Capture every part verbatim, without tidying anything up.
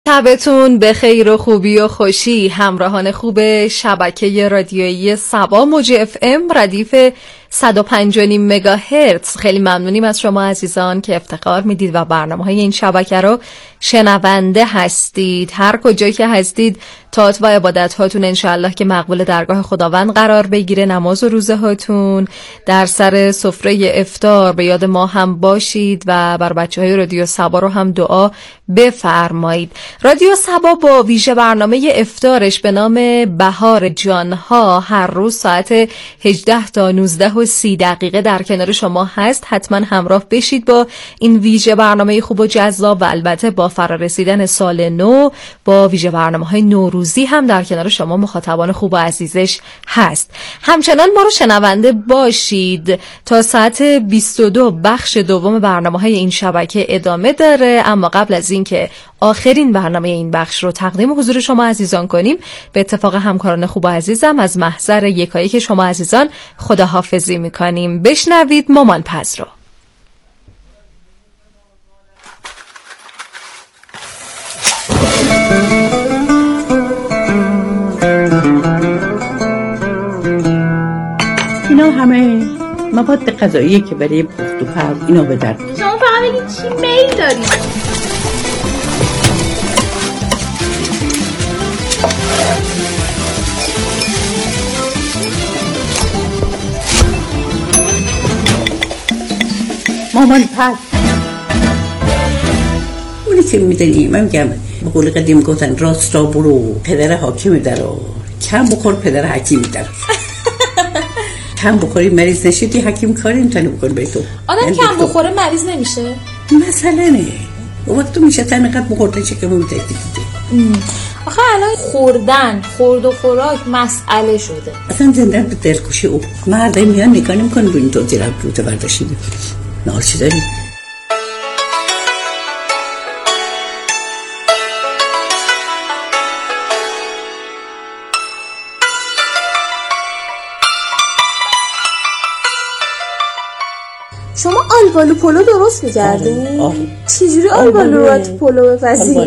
شبتون به خیر و خوبی و خوشی. همراهان خوب شبکه رادیویی سبا موج اف ام ردیف صد و پنج و نیم مگاهرتز، خیلی ممنونیم از شما عزیزان که افتخار میدید و برنامه های این شبکه رو شنونده هستید. هر کجایی که هستید طاعت و عبادت هاتون انشاءالله که مقبول درگاه خداوند قرار بگیره. نماز و روزه هاتون در سر سفره افطار به یاد ما هم باشید و بر بچه های رادیو سبا رو هم دعا بفرمایید. رادیو سبا با ویژه برنامه افطارش به نام بهار جانها هر روز ساعت هجده تا نوزده و سی دقیقه در کنار شما هست. حتما همراه بشید با این ویژه برنامه خوب و جذاب و البته با فرارسیدن سال نو با ویژه برنامه‌های نوروزی هم در کنار شما مخاطبان خوب و عزیزش هست. همچنان ما رو شنونده باشید تا ساعت بیست و دو. بخش دوم برنامه‌های این شبکه ادامه داره، اما قبل از اینکه آخرین برنامه این بخش رو تقدیم حضور شما عزیزان کنیم، به اتفاق همکاران خوب و عزیزم از محضر یکایی که شما عزیزان خداحافظی میکنیم. بشنوید مامان پز رو. اینا همه مواد غذایی که برای پخت و پز اینا به درد. شما فقط بگید چی میل دارید. مامان پز اونی که میدونی من میگم به قول قدیم گفتن راست را برو پدر حاکم در رو کم بخور پدر حکیم در کم بخوری مریض نشیدی حکیم کاری نمیتونه بکن به تو. آدم کم بخوره مریض نمیشه مثلا نه وقت تو میشه تنقیق بخورده چه که ممتدی دیده. آخه الان خوردن خورد و خوراک مسئله شده اصلا زندن به دلکشی او مرده میان نگاه نمیکنه ببین تو زیر بروته برداشتیده نال چی داری؟ شما آلبالو پلو درست می‌کردین؟ آه. چجوری آلبالو رو تو پلو بپزین؟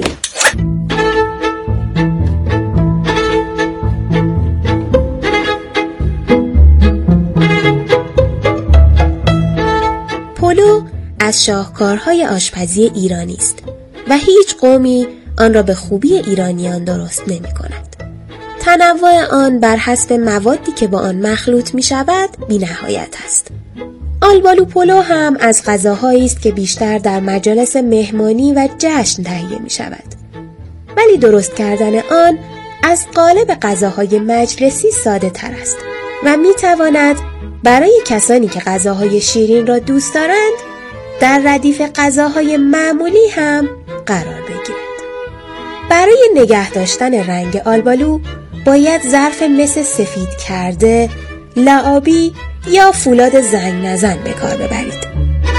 پلو از شاهکارهای آشپزی ایرانی است و هیچ قومی آن را به خوبی ایرانیان درست نمی کند. تنوع آن بر حسب موادی که با آن مخلوط می شود بی نهایت است. آلبالو پلو هم از غذاهایی است که بیشتر در مجالس مهمانی و جشن تهیه می شود. ولی درست کردن آن از قالب غذاهای مجلسی ساده تر است و می تواند برای کسانی که غذاهای شیرین را دوست دارند در ردیف غذاهای معمولی هم قرار بگیرد. برای نگه داشتن رنگ آلبالو باید ظرف مس سفید کرده، لعابی یا فولاد زنگ نزن به کار ببرید.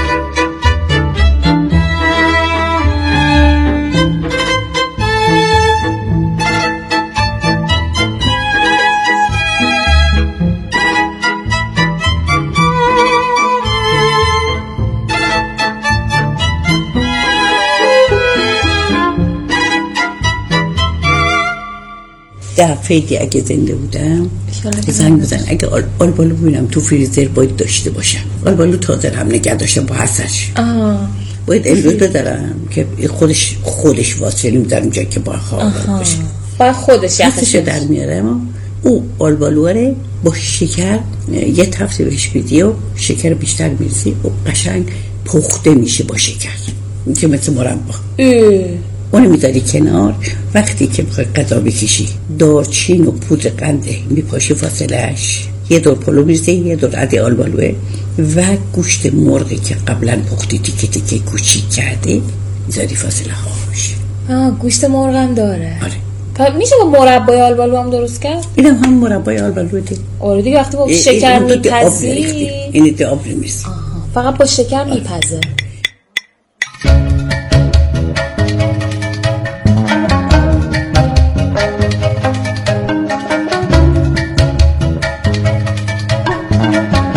دفعه که اگه زنده بودم زنگ بزن اگه آل آلبالو ببینم تو فریزر باید داشته باشم. آلبالو تازه هم نگه داشتم با حسش باید امروز دارم که خودش خودش واصلی میدارم اونجا که با خواه باشه باید خودش یخش در میارم. او آلبالو رو با شکر یه تفته بهش میدی و شکر بیشتر میرسی و قشنگ پخته میشه با شکر که مثل مربا. اونو میذاری کنار. وقتی که بخوای غذا بکشی دارچین و پودر قنده میپاشی فاصلهش یه دور پلو میرزی یه دور عده آلبالوه و گوشت مرغی که قبلا پختی تیکه تیکه کوچیک کرده میذاری فاصله هاش. آه گوشت مرغ هم داره. آره. میشه با مربای آلبالو هم درست کرد؟ اینم هم مربای آلبالو ده. آره دیگه وقتی با شکر میپزی اینی ده آب نمیرسی. فقط با شکر میپزه.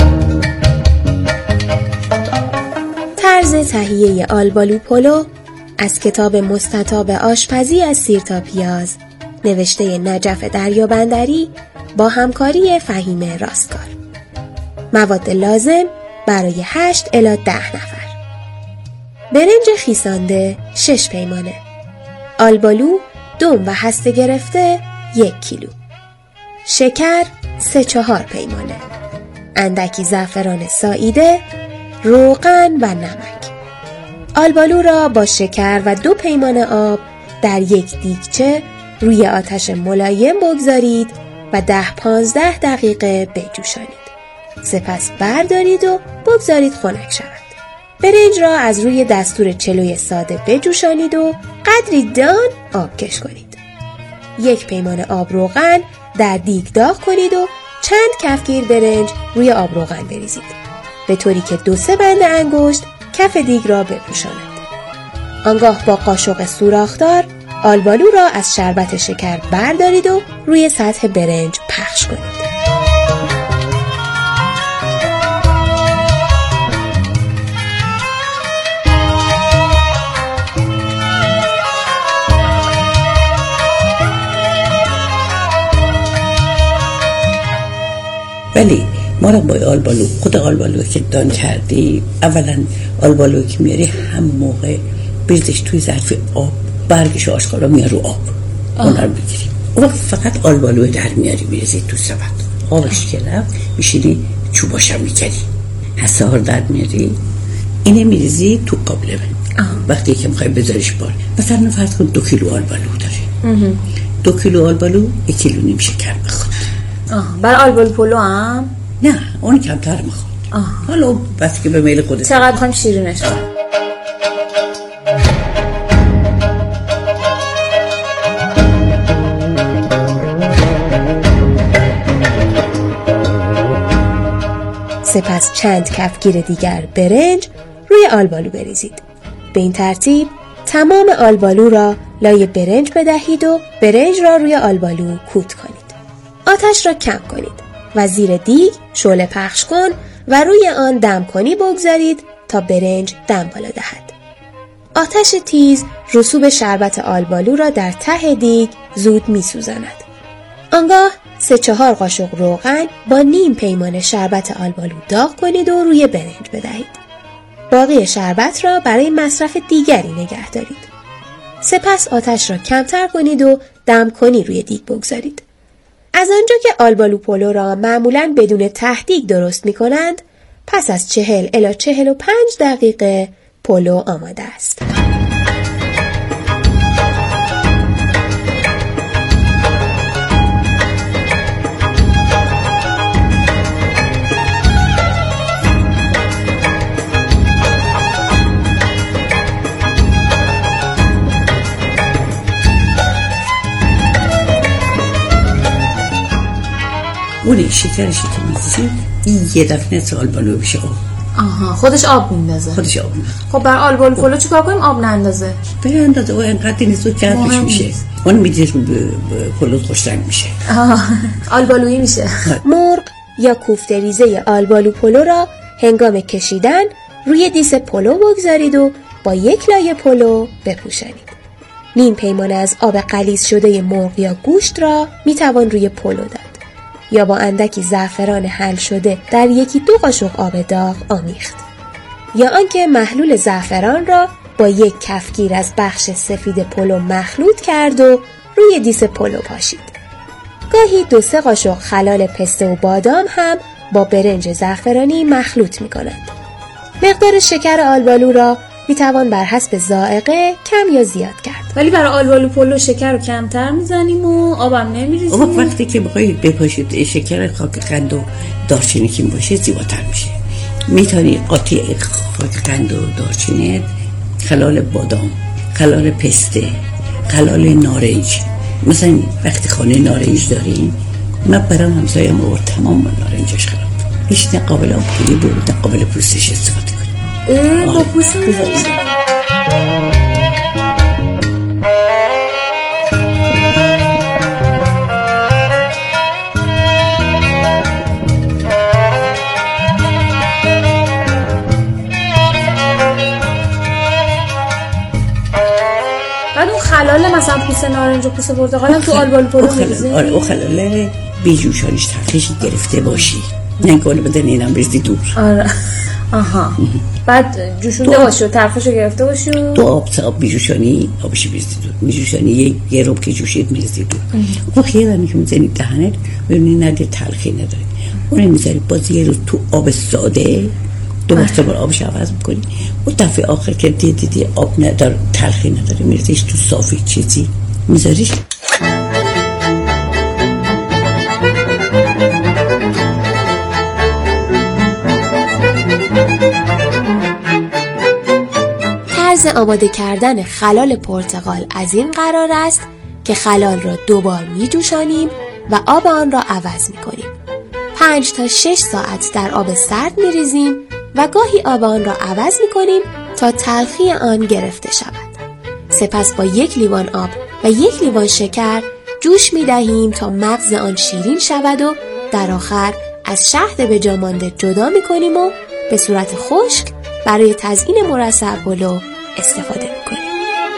تهیه آلبالو پلو از کتاب مستطاب آشپزی از سیر تا پیاز نوشته نجف دریابندری با همکاری فهیمه راستکار. مواد لازم برای هشت الی ده نفر: برنج خیسانده شش پیمانه، آلبالو دم و هسته گرفته یک کیلو، شکر سه چهار پیمانه، اندکی زعفران ساییده، روغن و نمک. آلبالو را با شکر و دو پیمانه آب در یک دیگچه روی آتش ملایم بگذارید و ده پانزده دقیقه بجوشانید. سپس بردارید و بگذارید خنک شود. برنج را از روی دستور چلوی ساده بجوشانید و قدری دان آب کش کنید. یک پیمانه آب روغن در دیگ داغ کنید و چند کفگیر برنج روی آب روغن بریزید، به طوری که دو سه بند انگشت کف دیگ را بپوشاند. آنگاه با قاشق سوراخدار آلبالو را از شربت شکر بردارید و روی سطح برنج پخش کنید. ولی ما را با آلبالو، خود آلبالو که دان کردی، اولا آلبالو که میاری هم موقع بریزش توی ظرف آب، برگش آشکارا میاره رو آب، اون رو بگیری. اون فقط آلبالو در میاری میریزی تو سبد، آبش که رفت میشینی چوباشم میکنی، حسار در میاری، اینه میریزی تو قابلمه. وقتی که میخوای بذاریش بار، مثلا فرض کن دو کیلو آلبالو داره، دو کیلو آلبالو یک کیلو نیم شکر بخواد. آه برای آلبالو پلو هم؟ نه اون کمتر میخواد. حالا بس که به میل خودت چقدر بخوایم شیرینش کنیم. سپس چند کفگیر دیگر برنج روی آلبالو بریزید. به این ترتیب تمام آلبالو را لای برنج بدهید و برنج را روی آلبالو کوت کنید. آتش را کم کنید و زیر دیگ شعله پخش کن و روی آن دمکنی بگذارید تا برنج دم بالا دهد. آتش تیز رسوب شربت آلبالو را در ته دیگ زود می سوزاند. آنگاه سه چهار قاشق روغن با نیم پیمانه شربت آلبالو داغ کنید و روی برنج بدهید. باقی شربت را برای مصرف دیگری نگه دارید. سپس آتش را کمتر کنید و دمکنی روی دیگ بگذارید. از آنجا که آلبالو پلو را معمولاً بدون تهدیگ درست می کنند، پس از چهل الی چهل و پنج دقیقه پلو آماده است. اون شکرشی که میزید این یه دفعه نصف آلبالو بشه آب. آها خودش آب میندازه. خودش آب میندازه. خب بر آلبالو پلو چیکار کنیم آب نندازه؟ به اندازه و اینقدر نیست و کفش میشه. اون میدید پلو خوش رنگ میشه. آها آلبالویی میشه. مرغ یا کوفته ریزه آلبالو پلو را هنگام کشیدن روی دیس پلو بگذارید و با یک لایه پلو بپوشانید. نیم پیمانه از آب غلیظ شده مرغ یا گوشت را میتوان روی پلو داد یا با اندکی زعفران حل شده در یکی دو قاشق آب داغ آمیخت، یا آنکه محلول زعفران را با یک کفگیر از بخش سفید پلو مخلوط کرد و روی دیس پلو پاشید. گاهی دو سه قاشق خلال پسته و بادام هم با برنج زعفرانی مخلوط می کنند. مقدار شکر آلبالو را می توان بر حسب ذائقه کم یا زیاد کرد. ولی برای آلبالو پلو شکر رو کمتر میزنیم و آبم نمیریزیم. اما وقتی که بخوای بپاشید شکر خاک قند و دارچینی که باشه زیباتر میشه. میتونی قاطی خاک قند و دارچینی خلال بادام، خلال پسته، خلال نارنج. مثلا وقتی خانه نارنج داریم، من برام همسایم آورد تمام نارنجش خراب. هیچ نه قابل آبگیری بود نه قابل پوستش استفاده کنیم. با پوست میذاریم. مثلا پوست نارنج و پوست پرتقال هم تو آلبالو پلو می‌ریزی؟ آره اوخلاله بیجوشانیش تلخیش گرفته باشی، نه گونه بدن اینم بریزی دور. آره آها. بعد جوشونده باشی و تلخیشو گرفته باشی و دو آب آب بیجوشانی آبش بریزی دور. بیجوشانی یه یه رب که جوشید می‌ریزی دور. اون خیلی که می‌زنی دهنت ببینی نده تلخی نداره. اون می‌ذاری باز یه روز تو آب ساده دو مرتبه آبش عوض می‌کنی. اون دفعه آخر که دیدی دی آب نداره تلخی نداره می‌ریزیش تو صافی چیزی می‌ذاریش. طرز آماده کردن خلال پرتقال از این قرار است که خلال را دوبار می جوشانیم و آب آن را عوض می کنیم. پنج تا شش ساعت در آب سرد می ریزیم و گاهی آب آن را عوض می کنیم تا تلخی آن گرفته شود. سپس با یک لیوان آب و یک لیوان شکر جوش می دهیم تا مغز آن شیرین شود و در آخر از شهد به جا مانده جدا می کنیم و به صورت خشک برای تزیین مرصع پلو استفاده می کنیم.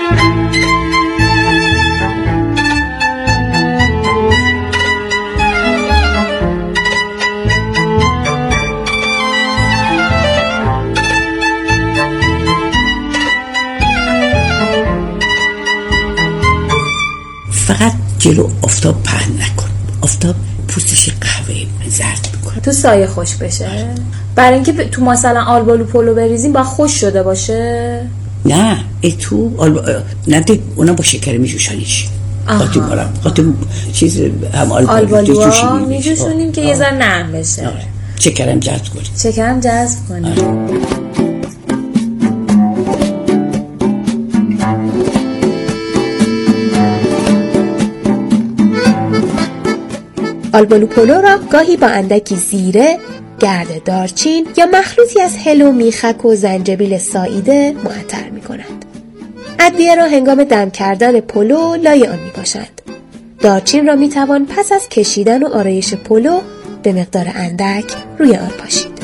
فقط جلو آفتاب پهن نکن، آفتاب پوستش قهوه زرد میکنه، تو سایه خوش بشه. برای اینکه تو مثلا آلبالو پلو بریزیم با خوش شده باشه. نه ای تو آلب... نه دی اونا با شکر میجوشانیش. قاطی مارم قاطی چیز هم آلبالو ها میجوشونیم که یه ذره نرم بشه. آره. شکرم جذب کنیم. شکرم جذب کنیم. آره. آلبالو پلو را گاهی با اندکی زیره، گرد دارچین یا مخلوطی از هل و میخک و زنجبیل ساییده معطر می کنند. ادویه را هنگام دم کردن پلو لای آن می پاشند. دارچین را می توان پس از کشیدن و آرایش پلو به مقدار اندک روی آن پاشید.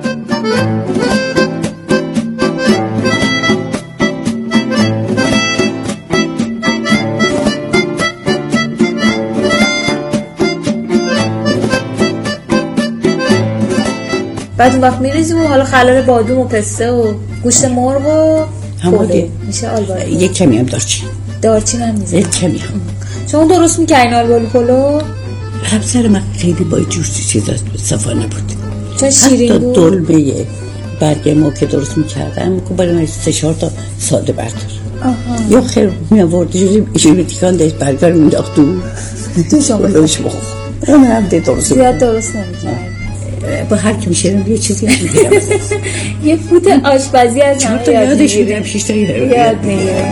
بعد اون وقت میریزیم و حالا خلال بادوم و پسته و گوشت مرغ و پلو میشه آلبالو. یک کمی هم دارچین دارچین هم میزنی؟ یک کمی هم. شما درست میکنین آلبالو پلو؟ همسر من خیلی با جوشتی چیزا صفا نبود، چون شیرین بود. حتی دلمه برگ ما که درست میکردم که برای من سه چهار تا ساده بردار یا خیر میآورد جوری تیکان داشت برگ رو مینداخت تو تو شما بلوش بخور. اون هم ده درست زیاد درست نمیکرد. با هر که میشنم یه چیزی هم میگیرم. یه فوت آشپزی از چون تا یادش میدم شیش تا یاد میگیرم.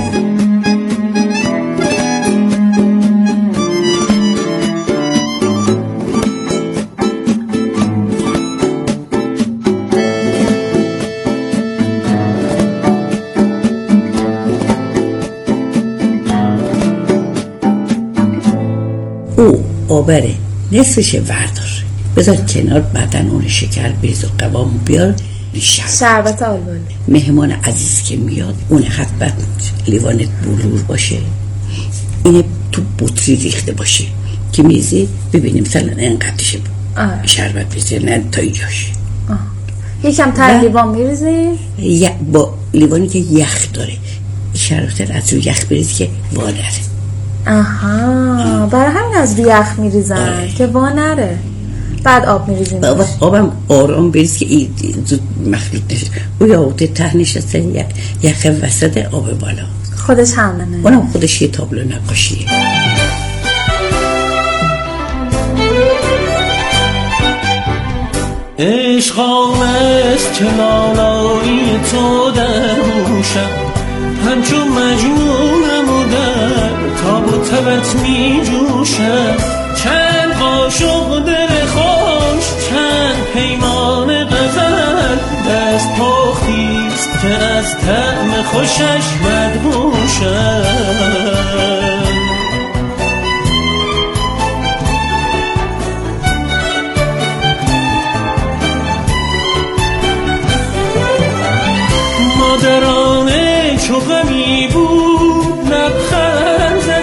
او آبره نصفش وردار بذار کنار، بعدن اون شکر بریز و قوام بیار. شربت آلبالو. مهمان عزیز که میاد اون حتما لیوانت بلور باشه، اینه تو بطری ریخته باشه که میزی ببینیم مثلا اینقدرشه شربت بریزه نه تا اینجاش. یکم تر لیوان میریزیم با لیوانی که یخ داره شربت از رو یخ بریزی که وانره. آها برای همین از رو یخ میریزن آره. که وانره. بعد آب میریزیم آب آبم آرام بریز که این زود مخلوط نشه. او یاوته ته نشسته یخ وسط آب بالا خودش حمله نه اونم خودش یه تابلو نقاشیه. عشق آمست که لالایی تو در گوشم، همچون مجنونم و در تاب و تبت می جوشم. چند قاشق دل خوش چند پیمان غزل، دست پختیست که از طعم خوشش مدهوشم. مادرانه چو غمی بود لبخند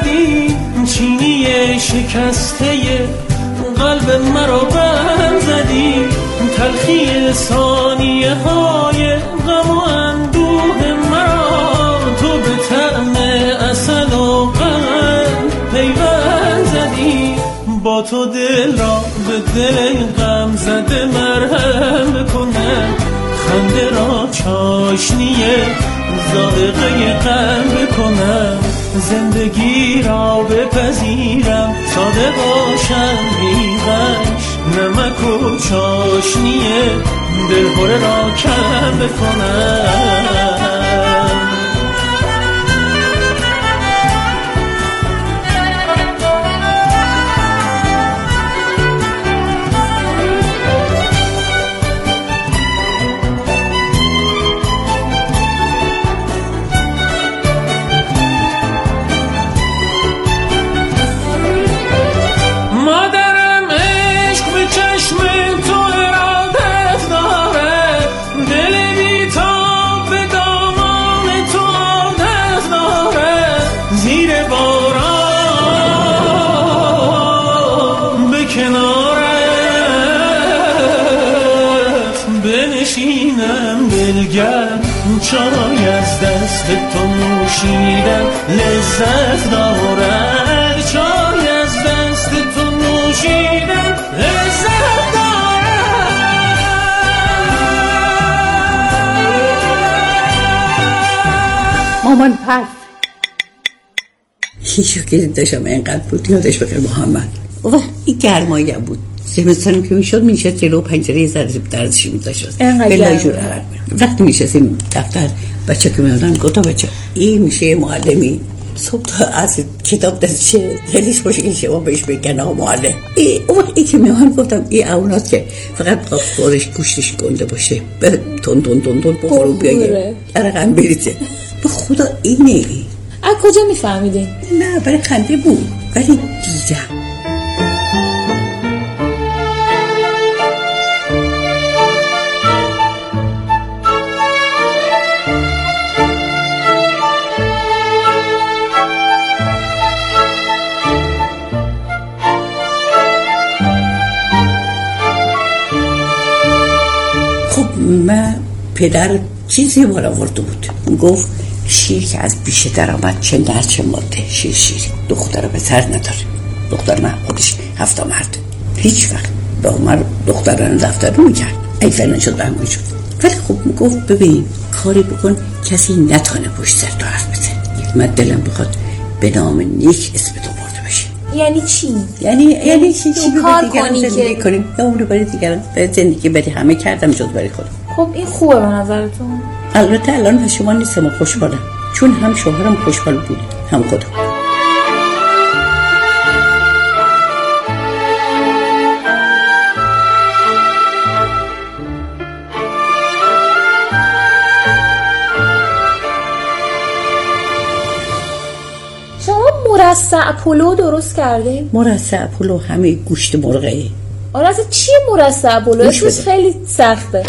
شکسته قلب مرا بند زدی، تلخی ثانیه های غم و اندوه مرا تو به طعم عسل و قند پیوند زدی. با تو دل را به دل غم زده مرهم بکنم، خنده را چاشنی ذائقه غم بکنم، زندگی را بپذیرم ساده باشم بی غش، نمک و چاشنی دلهره را کم بکنم. چای از دست تو نوشیدن لذت دارد، چای از دست تو نوشیدن لذت دارد. مامان پس هیچ شکلی داشتم اینقدر بود یادش بخیر محمد. و این گرمایی هم بود، زمستانم که میشد میشد جلو پنجره زرد درزشی میداشت بلای جور عرق میرم. وقتی میشستیم دفتر بچه که میادن گفتا بچه این میشه معلمی صبح تا از کتاب دستشه دلش باشه این شما بهش بگن آقا معلم. اون وقت ای که میان گفتم این اونات که فقط خورش گوشتش گنده باشه به تون تون تون تون بخورو بیایه عرقم بریزه. به خدا اینه. از کجا میفهمیدین؟ نه برای خنده بود ولی دیدم. من پدر چیزی بار آورده بود، گفت شیر که از بیشه در آمد چه در چه ماده شیر شیری، دختر پسر نداره. دختر من خودش هفته مرد هیچ وقت به عمر دختران دفتر رو میکرد ای فلان شد به همون شد. ولی خب گفت ببین کاری بکن کسی نتانه پشت سر تو حرف بزن. من دلم بخواد به نام نیک اسم تو برده بشه. یعنی چی؟ یعنی یعنی چی چی کار کنی که کنیم یا اون رو برای دیگران زندگی برای همه کردم جز برای خودم. خب این خوبه به نظرتون؟ البته الان شما نیستم خوشحالم چون هم شوهرم خوشحال بود هم خودم. شما مرصع پلو درست کردین؟ مرصع پلو همه گوشت مرغه. آره اصلا چیه مرصع پلو؟ اسمش خیلی سخته.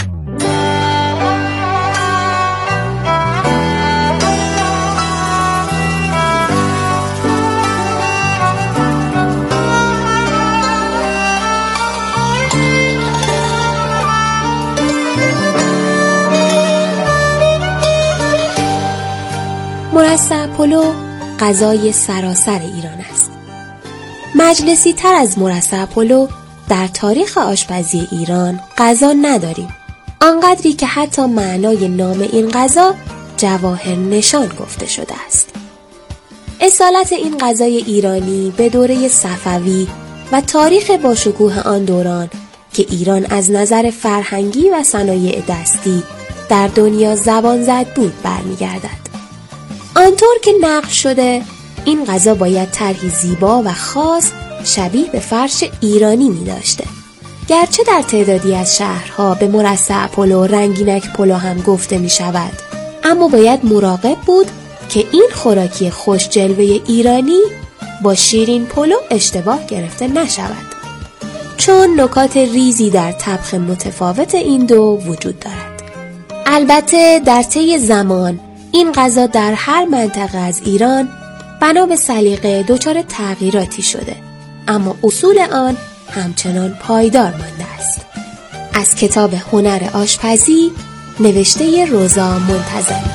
مرصع پلو غذای سراسر ایران است. مجلسی تر از مرصع پلو در تاریخ آشپزی ایران غذا نداریم. آنقدری که حتی معنای نام این غذا جواهر نشان گفته شده است. اصالت این غذای ایرانی به دوره صفوی و تاریخ باشکوه آن دوران که ایران از نظر فرهنگی و صنایع دستی در دنیا زبان زد بود برمیگردد. آنطور که نقل شده این غذا باید طرحی زیبا و خاص شبیه به فرش ایرانی می داشته. گرچه در تعدادی از شهرها به مرصع پلو رنگینک پلو هم گفته می شود، اما باید مراقب بود که این خوراکی خوش جلوه ایرانی با شیرین پلو اشتباه گرفته نشود، چون نکات ریزی در طبخ متفاوت این دو وجود دارد. البته در طی زمان این غذا در هر منطقه از ایران بنا به سلیقه دچار تغییراتی شده، اما اصول آن همچنان پایدار مانده است. از کتاب هنر آشپزی نوشته روزا منتظمی.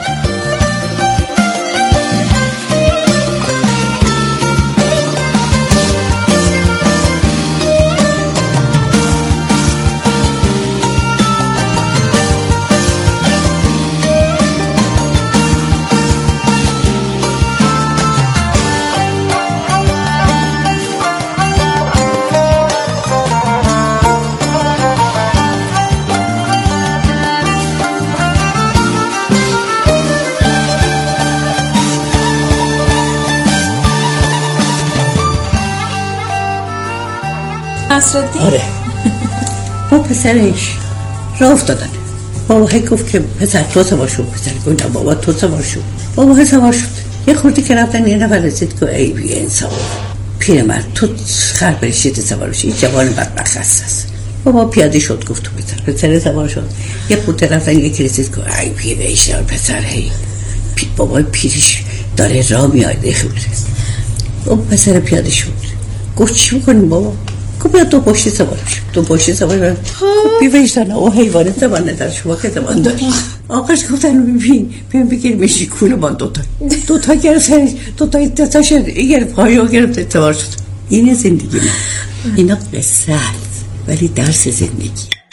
آره با پسرش راه افتادن. بابا هی گفت که پسر تو سوار شو، پسر گفتم بابا تو سوار شو. بابا هی سوار شد. یه خورده که رفتن یه نفر رسید که ای بی انصاف پیرمرد تو خر برشید سوار شی، جوان بدبخت است. بابا پیاده شد گفت تو پسر پسر سوار شد. یه خورده رفتن یکی رسید که ای بی بیشتر پسر هی پی بابا پیرش داره راه میاد خورده. بابا پسر پیاده شد گفت چی میکنیم بابا؟ بیا دو پشتی سوار شد. دو پشتی سوار شد. خب بیوشتن او حیوانه زبان ندار، شما که زبان داری. آقاش گفتن ببین ببین بگیر میشی کوله ما دوتا دوتا گرفت دوتا دوتا شد این گرفت پایو گرفت سوار شد. اینه زندگی من. اینا قصه ولی درس زندگی.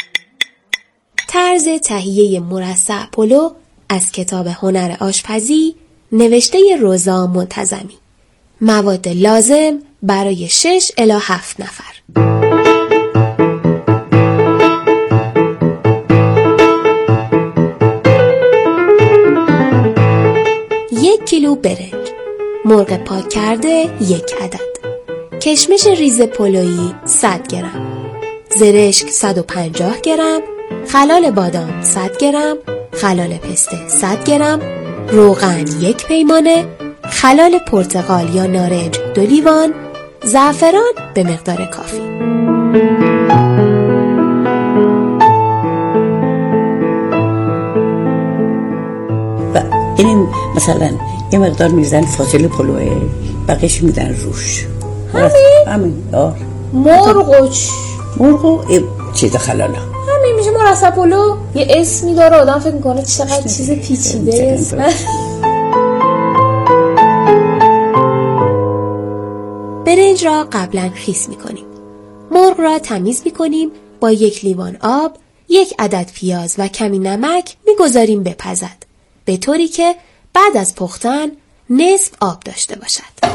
طرز تهیه مرصع پلو از کتاب هنر آشپزی نوشته روزا منتظمی. مواد لازم برای شش الی هفت نفر. یک کیلو برنج، مرغ پاک کرده یک عدد، کشمش ریز پلویی صد گرم، زرشک صد و پنجاه گرم، خلال بادام صد گرم، خلال پسته صد گرم، روغن یک پیمانه، خلال پرتقال یا نارنج دو لیوان، زعفران به مقدار کافی. و این مثلا یه مقدار میزن فاصله پلوه بقیش میدن روش. همین؟ همین آر مرغ مرغ چیز خلالا همین میشه مرصع پلو. یه اسمی داره آدم فکر میکنه چقدر چیز پیچیده اسم. برنج را قبلا خیس میکنیم. مرغ را تمیز میکنیم. با یک لیوان آب، یک عدد پیاز و کمی نمک میگذاریم بپزد، به طوری که بعد از پختن نصف آب داشته باشد.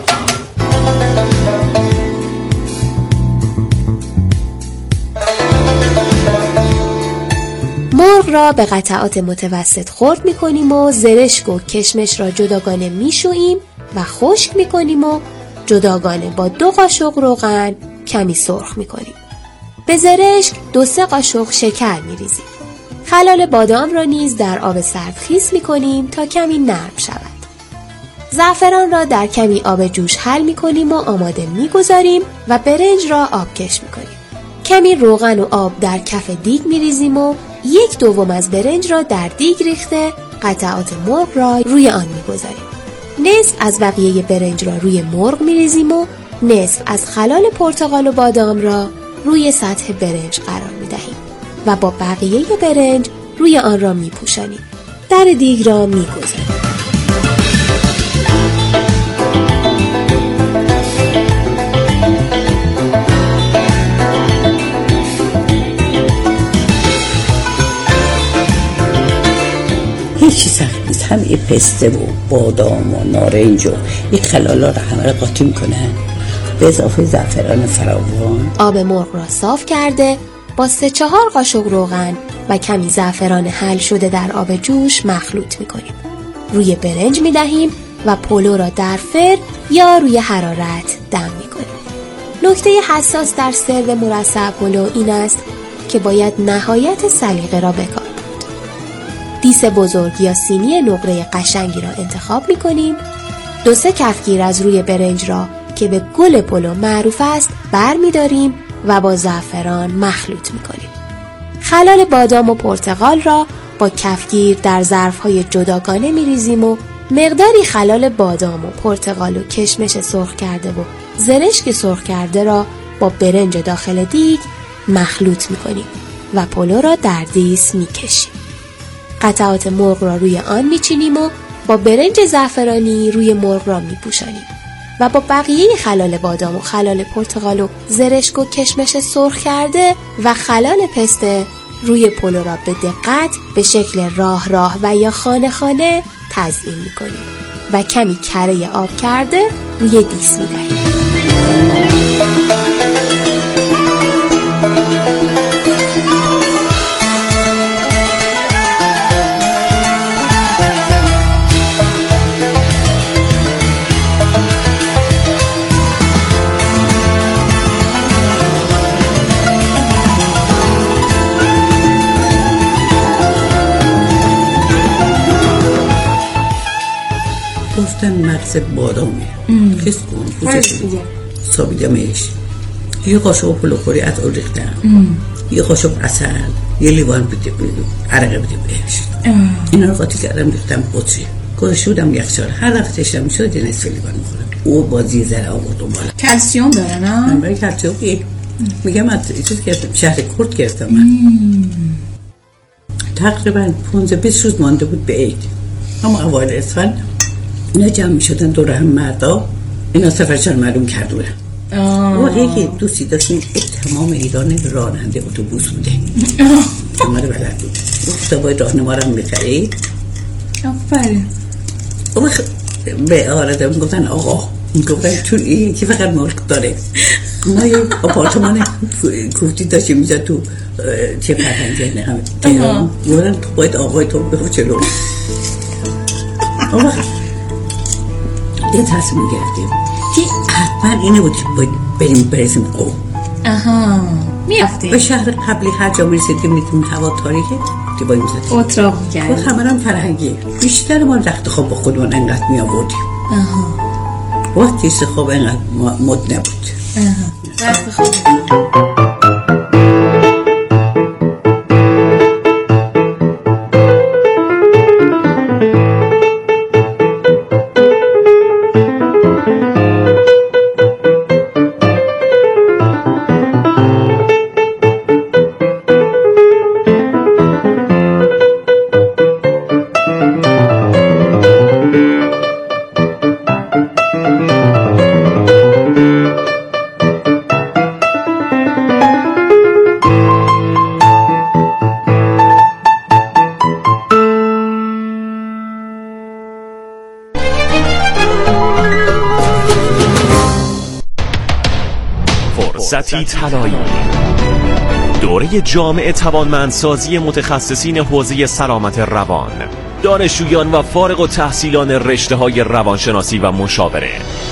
مرغ را به قطعات متوسط خرد میکنیم و زرشک و کشمش را جداگانه میشوییم و خشک میکنیم و جداگانه با دو قاشق روغن کمی سرخ میکنیم. به زرشک دو سه قاشق شکر میریزیم. خلال بادام را نیز در آب سرد خیس میکنیم تا کمی نرم شود. زعفران را در کمی آب جوش حل میکنیم و آماده میگذاریم و برنج را آبکش میکنیم. کمی روغن و آب در کف دیگ میریزیم و یک دوم از برنج را در دیگ ریخته قطعات مرغ را روی آن میگذاریم. نصف از بقیه برنج را روی مرغ میریزیم و نصف از خلال پرتقال و بادام را روی سطح برنج قرار میدهیم و با بقیه برنج روی آن را میپوشانیم. در دیگ را میگذاریم. هیچی سخت نیست. هم یه پسته و بادام و نارنج و یک خلالا رو همه رو قاطی میکنن به اضافه زعفران فراوان. آب مرغ را صاف کرده با سه چهار قاشق روغن و کمی زعفران حل شده در آب جوش مخلوط میکنیم. روی برنج میدهیم و پلو را در فر یا روی حرارت دم میکنیم. نکته حساس در سرو مرصع پلو این است که باید نهایت سلیقه را بکار برد. دیس بزرگ یا سینی نقره قشنگی را انتخاب میکنیم. دو سه کفگیر از روی برنج را که به گل پلو معروف است بر می‌داریم و با زعفران مخلوط می‌کنیم. خلال بادام و پرتقال را با کفگیر در ظرف‌های جداگانه می‌ریزیم و مقداری خلال بادام و پرتقال و کشمش سرخ کرده و زرشک سرخ کرده را با برنج داخل دیگ مخلوط می‌کنیم و پلو را در دیس می‌کشیم. قطعات مرغ را روی آن می‌چینیم و با برنج زعفرانی روی مرغ را می‌پوشانیم و با بقیه خلال بادام و خلال پرتقال و زرشک و کشمش سرخ کرده و خلال پسته روی پلو را به دقت به شکل راه راه و یا خانه خانه تزیین می‌کنیم و کمی کره آب کرده روی دیس می‌دهیم. گفتن مغز بادامه کس کن پوچش سابیدمش یه قاشق پلوخوری از اون ریختم یه قاشق عسل یه لیوان بده عرقه بده بهش اینا رو قاطی کردم ریختم قطری گذاشته بودم یخچال. هر دفعه تشنه میشد یه نصف لیوان میخورم. او بازی زره آوردم بالا. کلسیوم داره نه؟ من برای کلسیوم میگم از چیز گرفتم شهر کرد گرفتم من. تقریبا پانزده بیست روز مانده بود به عید. اما اوایل اسفند اینا جمع می شدن دور هم مردا. اینا سفرشان معلوم کرده بودن. واقعی که دوستی داشتیم تمام ایران راننده اتوبوس بوده. تمام بلد بود. کتابای راهنما رو هم می‌خرید. آفرین. اون به آرادم گفتن آقا گفتن چون این که فقط مالک داره. ما یه آپارتمان کوفتی داشتیم میزد تو چه فرهنگی نه تهران. گفتن تو باید آقای تو بخور چلو. آقا یه تصمیم گرفتیم که حتما اینه بود که باید بریم برسیم قوم. آها میافتیم به شهر قبلی هر جا میرسیدیم میتونیم هوا تاریکه که باید میزدیم اتراق میکردیم و همه فرهنگی بیشتر ما رخت خواب با خودمون انقدر میآوردیم. وقتی است خواب انقدر مد نبود. رخت خواب فرصتی طلایی دوره جامع توانمندسازی متخصصین حوزه سلامت روان، دانشجویان و فارغ التحصیلان رشته‌های روانشناسی و مشاوره،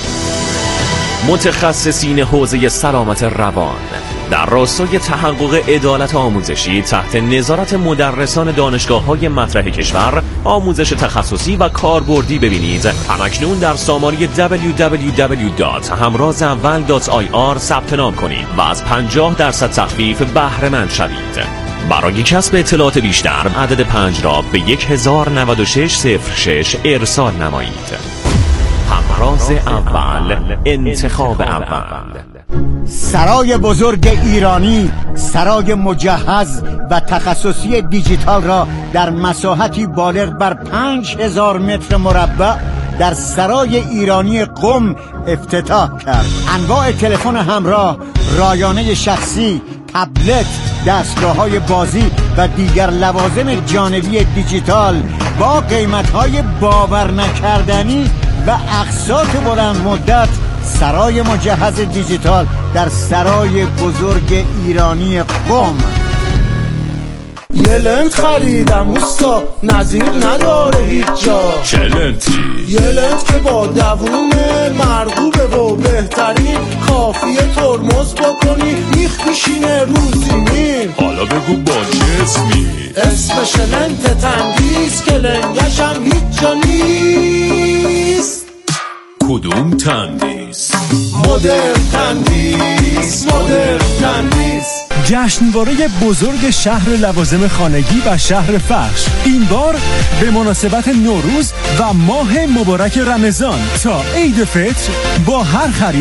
متخصصین حوزه سلامت روان در راستای تحقق عدالت آموزشی تحت نظارت مدرسان دانشگاه‌های مطرح کشور. آموزش تخصصی و کاربردی ببینید همکنون در سامانه دبلیو دبلیو دبلیو دات همراز اول دات آی آر ثبت نام کنید و از پنجاه درصد تخفیف بهره مند شوید. برای کسب اطلاعات بیشتر عدد پنج را به یک هزار و نود و شش صفر شش ارسال نمایید. همراز اول، انتخاب اول. سرای بزرگ ایرانی، سرای مجهز و تخصصی دیجیتال را در مساحتی بالغ بر پنج هزار متر مربع در سرای ایرانی قم افتتاح کرد. انواع تلفن همراه، رایانه شخصی، تبلت، دستگاه‌های بازی و دیگر لوازم جانبی دیجیتال با قیمت‌های باور نکردنی و اقساط بلند مدت. سرای مجهز دیجیتال در سرای بزرگ ایرانی قم. یه لنت خریدم اوستا، نظیر نداره هیچ جا. چه لنتی؟ یه لنت که با دوونه مرغوبه و بهترین، کافیه ترمز بکنی میخ میشینه رو زمین. حالا بگو با چه اسمی؟ اسمش لنت تندیس که لنگش هم هیچ جا نیست. کدوم تندیس؟ مدرن تندیس، مدرن تندیس. جشنواره بزرگ شهر لوازم خانگی و شهر فرش، این بار به مناسبت نوروز و ماه مبارک رمضان. تا عید فطر با هر خرید